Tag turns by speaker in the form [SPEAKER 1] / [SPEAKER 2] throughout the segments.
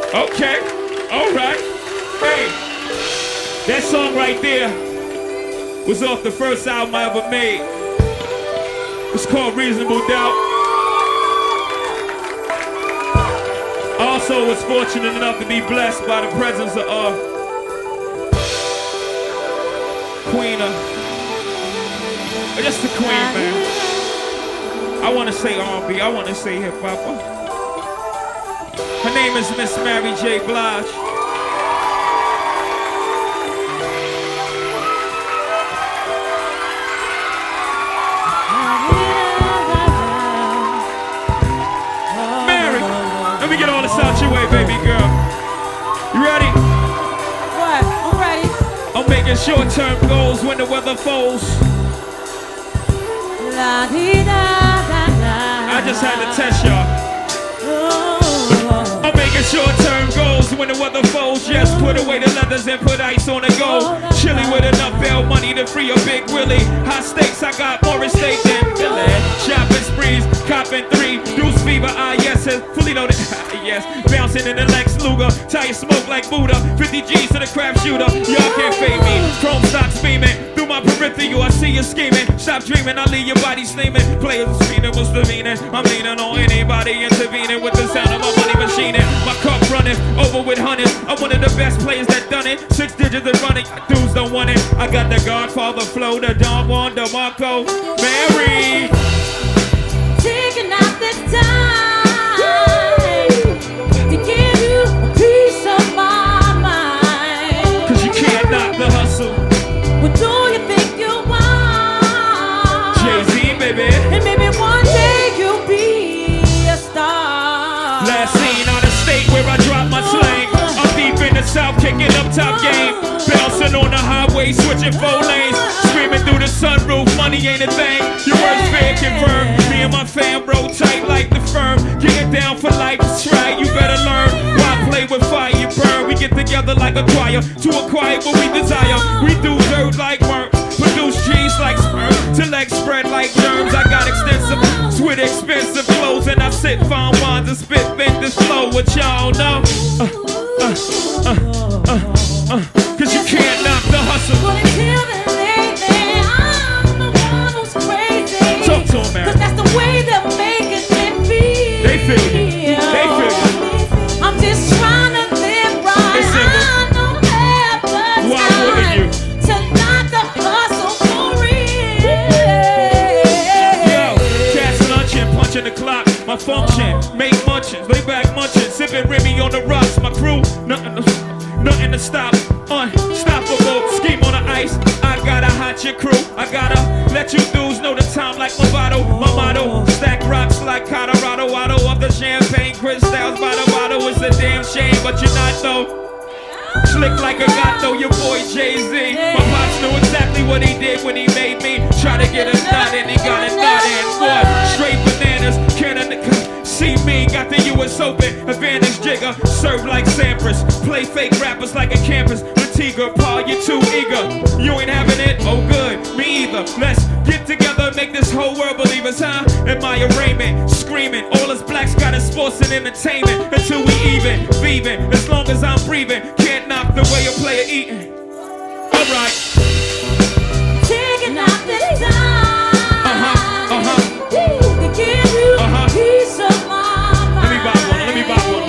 [SPEAKER 1] Okay, all right. Hey, that song right there was off the first album I ever made. It's called Reasonable Doubt. I also was fortunate enough to be blessed by the presence of Queen just the Queen, man. I want to say R&B, I want to say hip-hop. Her name is Miss Mary J. Blige. Mary, let me get all this out your way, baby girl. You ready?
[SPEAKER 2] What? I'm ready.
[SPEAKER 1] I'm making short-term goals when the weather falls.
[SPEAKER 2] La -dee -da -da -da.
[SPEAKER 1] I just had to test y'all. I'm making short-term goals when the weather falls. Yes, put away the leathers and put ice on the go. Chilly with enough bail money to free a Big Willie. High stakes, I got more at stake than Billy. Shopping sprees, copping 3. Deuce fever, yes, fully loaded. Yes, bouncing in the Lex Luger. Tire smoke like Buddha. 50 G's to the crap shooter. Y'all can't fade me. Chrome stocks beaming. Through my peripheral, I see you scheming. Stop dreaming, I leave your body steaming. Players speeding, what's the meaning? I'm leaning on anybody intervening with the sound of my money machining. My cup running over with hundreds. I'm one of the best players that done it. 6 digits and running, dudes don't want it. I got the Godfather flow, the Don Juan, the Marco, Mary.
[SPEAKER 2] Taking out the time to give you a piece of my mind.
[SPEAKER 1] 'Cause you can't knock the hustle.
[SPEAKER 2] What do you think you want?
[SPEAKER 1] Jay-Z, baby.
[SPEAKER 2] And maybe one day you'll be a star.
[SPEAKER 1] Last scene on the state where I drop my slang. I'm deep in the south, kicking up top game. Bouncing on the highway, switching 4 lanes. Screaming through the sunroof, money ain't a thing. Your worst fear confirmed. Me and my fam bro tight like the firm. Getting down for life, try, you better learn. Why play with fire, you burn. We get together like a choir to acquire what we desire. We do dirt like worm, produce cheese like sperm. Till legs spread like germs. I got extensive, sweet expensive clothes. And I sit fine wines and spit this flow. What y'all know? 'Cause you can't knock the hustle.
[SPEAKER 2] Well, until then, lately, I'm the one who's crazy.
[SPEAKER 1] Talk to 'em, Mary.
[SPEAKER 2] 'Cause that's the way they're making me feel.
[SPEAKER 1] They feel you. They feel you.
[SPEAKER 2] I'm just trying to live right.
[SPEAKER 1] It's
[SPEAKER 2] I
[SPEAKER 1] simple.
[SPEAKER 2] don't have the
[SPEAKER 1] Why wouldn't
[SPEAKER 2] time
[SPEAKER 1] you?
[SPEAKER 2] to knock the hustle for real.
[SPEAKER 1] Yo, cats lunching, punching the clock. My function, make munchins, lay back munching, sipping Remy on the rocks. My crew, nothing to stop. Unstoppable, scheme on the ice. I gotta hot your crew. I gotta let you dudes know the time like Movado. My motto, stack rocks like Colorado. Auto of the champagne, crystals by the bottle. It's a damn shame, but you're not though. Slick like a gato, your boy Jay-Z. My pops knew exactly what he did when he made me. Try to get a nut and he got a nut in. What? Straight bananas, cannon. See me, got the US Open, advantage jigger, serve like Sampras, play fake rappers like a campus. Latiga, Paul, you're too eager. You ain't having it? Oh good, me either. Let's get together, make this whole world believe us, huh? In my arraignment, screaming, all us blacks got in sports and entertainment. Until we even, thieving, as long as I'm breathing, can't knock the way a player eating. Alright.
[SPEAKER 2] Taking out the time. To give you a piece of my mind.
[SPEAKER 1] Let me buy one.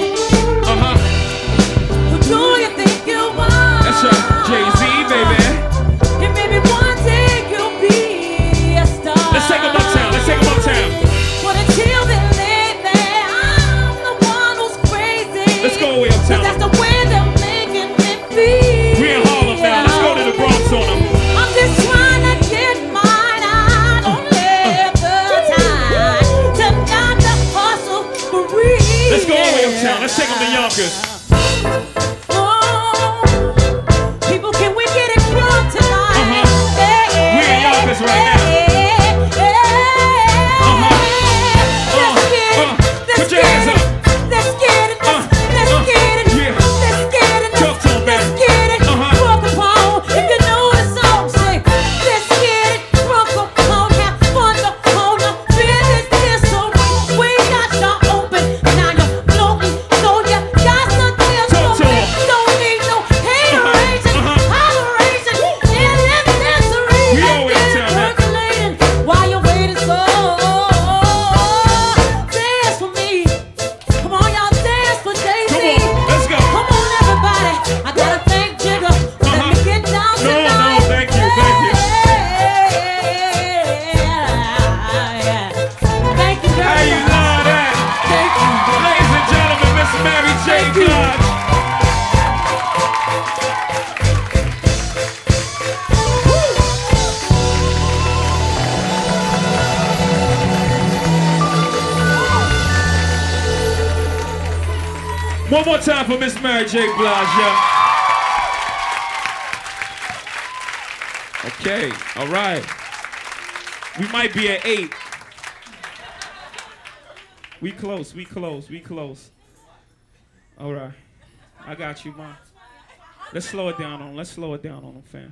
[SPEAKER 2] Who do you think you are?
[SPEAKER 1] That's right, Jay-Z, baby.
[SPEAKER 2] And maybe one day you'll be a star.
[SPEAKER 1] Let's take 'em uptown.
[SPEAKER 2] But until then, lately, I'm the one who's crazy.
[SPEAKER 1] Let's go way uptown.
[SPEAKER 2] 'Cause that's the way they're making me feel.
[SPEAKER 1] We in Harlem now. Let's go to the Bronx on them.
[SPEAKER 2] I'm just trying to get mine. I don't have the time to knock the hustle for real.
[SPEAKER 1] Let's go all the way uptown. Let's take 'em to Yonkers.
[SPEAKER 2] People, can we get it crunk tonight?
[SPEAKER 1] We in Yonkers right now. Put your hands up.
[SPEAKER 2] Let's get it.
[SPEAKER 1] Yeah. Talk to 'em, man.
[SPEAKER 2] Rock upon. If you know the song, say, let's get it. Rock upon. Have fun upon the business. So we got you open. Now you're floating. So you got something
[SPEAKER 1] One more time for Miss Mary J. Blige, yeah. Okay, all right. We might be at 8. We close. All right. I got you, Mom. Let's slow it down on them, fam.